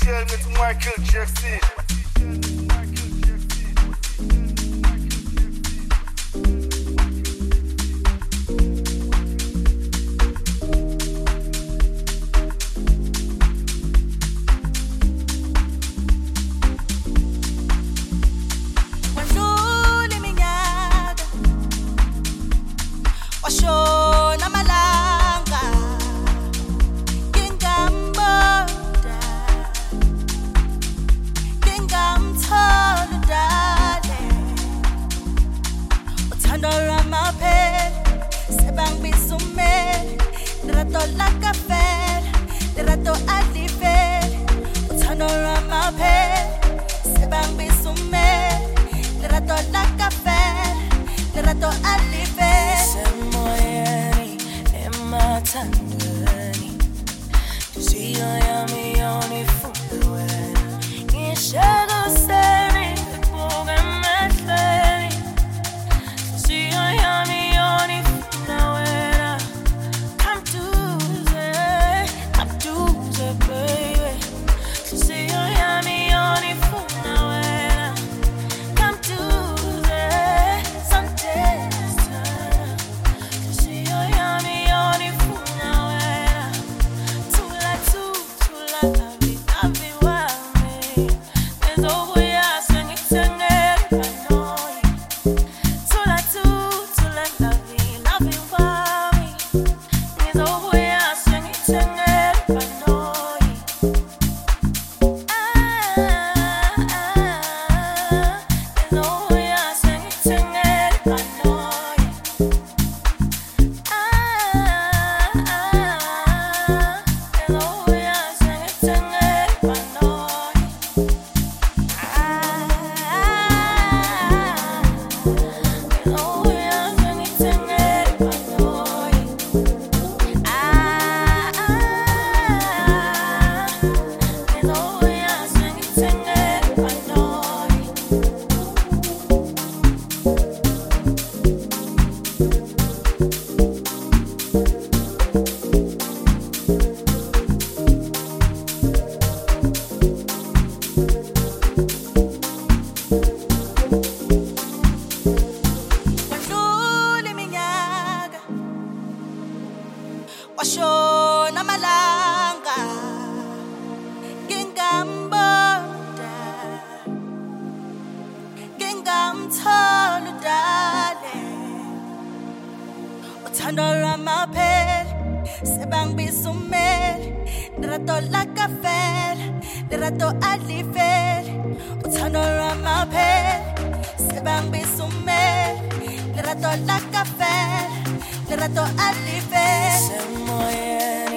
Michel, met Michael Jackson. Washona malanga ngingambona ngingamthola udale uthando lwamaphela sebangibisa umele lerato la kafela lerato alivela uthando lwamaphela sebangibisa umele lerato la kafela lerato alivela semoyeni emathandweni Ngiziyo yami yonifuna wena ngishaka useni ngibuka emehlweni Ngiziyo yami yonifuna wena Come duze baby Ngiziyo yami yonifuna wena Come duze someday Ngiziyo yami yonifuna wena Tula lavi wami Ngizobuya sengithengela ibhanoyi Tula lavi wami Ngizobuya sengithengela ibhanoyi Ngizobuya sengithengela ibhanoyi Ngizobuya sengithengela ibhanoyi Ngizobuya sengithengela ibhanoyi Ngizobuya sengithengela ibhanoyi Kwandlula iminyaka washona malanga ngingambona ngingamthola udale uthando lwamaphela sebangibisa umele lerato la kafela lerato alivela uthando lwamaphela sebangibisa umele lerato la kafela lerato alivela semoyeni